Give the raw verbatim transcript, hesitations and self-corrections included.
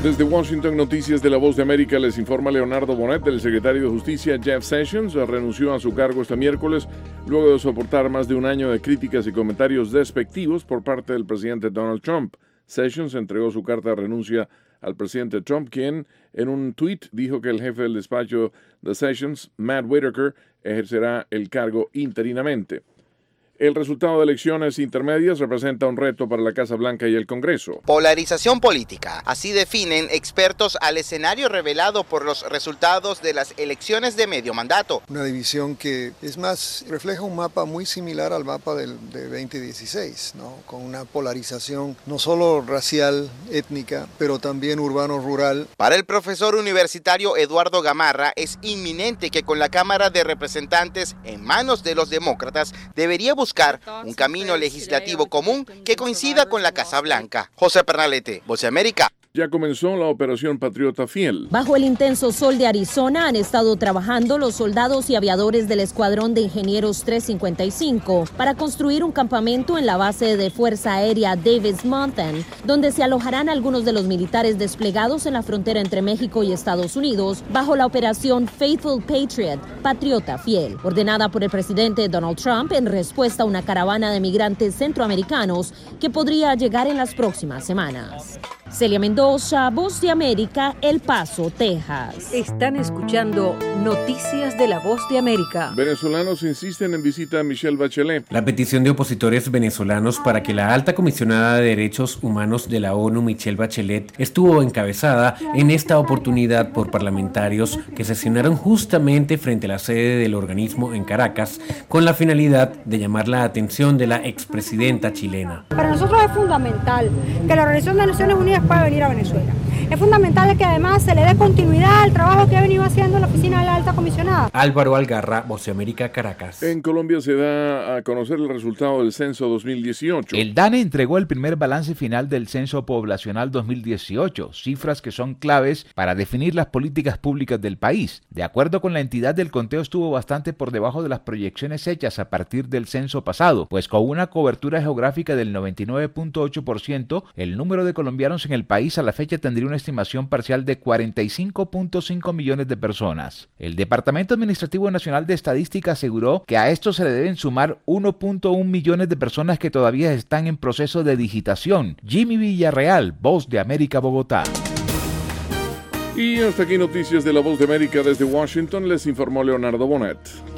Desde Washington, Noticias de la Voz de América, les informa Leonardo Bonet. El secretario de Justicia, Jeff Sessions, renunció a su cargo este miércoles luego de soportar más de un año de críticas y comentarios despectivos por parte del presidente Donald Trump. Sessions entregó su carta de renuncia al presidente Trump, quien en un tuit dijo que el jefe del despacho de Sessions, Matt Whitaker, ejercerá el cargo interinamente. El resultado de elecciones intermedias representa un reto para la Casa Blanca y el Congreso. Polarización política. Así definen expertos al escenario revelado por los resultados de las elecciones de medio mandato. Una división que, es más, refleja un mapa muy similar al mapa del, de veinte dieciséis, ¿no? Con una polarización no solo racial, étnica, pero también urbano-rural. Para el profesor universitario Eduardo Gamarra, es inminente que con la Cámara de Representantes en manos de los demócratas debería buscar buscar un camino legislativo común que coincida con la Casa Blanca. José Pernalete, Voz de América. Ya comenzó la Operación Patriota Fiel. Bajo el intenso sol de Arizona han estado trabajando los soldados y aviadores del Escuadrón de Ingenieros trescientos cincuenta y cinco para construir un campamento en la base de Fuerza Aérea Davis Mountain, donde se alojarán algunos de los militares desplegados en la frontera entre México y Estados Unidos bajo la Operación Faithful Patriot, Patriota Fiel, ordenada por el presidente Donald Trump en respuesta a una caravana de migrantes centroamericanos que podría llegar en las próximas semanas. Celia Mendoza, Voz de América, El Paso, Texas. Están escuchando Noticias de la Voz de América. Venezolanos insisten en visita a Michelle Bachelet. La petición de opositores venezolanos para que la alta comisionada de Derechos Humanos de la ONU, Michelle Bachelet, estuvo encabezada en esta oportunidad por parlamentarios que sesionaron justamente frente a la sede del organismo en Caracas con la finalidad de llamar la atención de la expresidenta chilena. Para nosotros es fundamental que la Organización de Naciones Unidas pueda venir a Venezuela. Es fundamental que además se le dé continuidad al trabajo que ha venido haciendo la Oficina de la Alta Comisionada. Álvaro Algarra, Voz de América, Caracas. En Colombia se da a conocer el resultado del censo dos mil dieciocho. El DANE entregó el primer balance final del censo poblacional dos mil dieciocho, cifras que son claves para definir las políticas públicas del país. De acuerdo con la entidad, el conteo estuvo bastante por debajo de las proyecciones hechas a partir del censo pasado, pues con una cobertura geográfica del noventa y nueve punto ocho por ciento, el número de colombianos en el país a la fecha tendría una estimación parcial de cuarenta y cinco punto cinco millones de personas. El Departamento Administrativo Nacional de Estadística aseguró que a esto se le deben sumar uno punto uno millones de personas que todavía están en proceso de digitación. Jimmy Villarreal, Voz de América, Bogotá. Y hasta aquí Noticias de la Voz de América desde Washington, les informó Leonardo Bonet.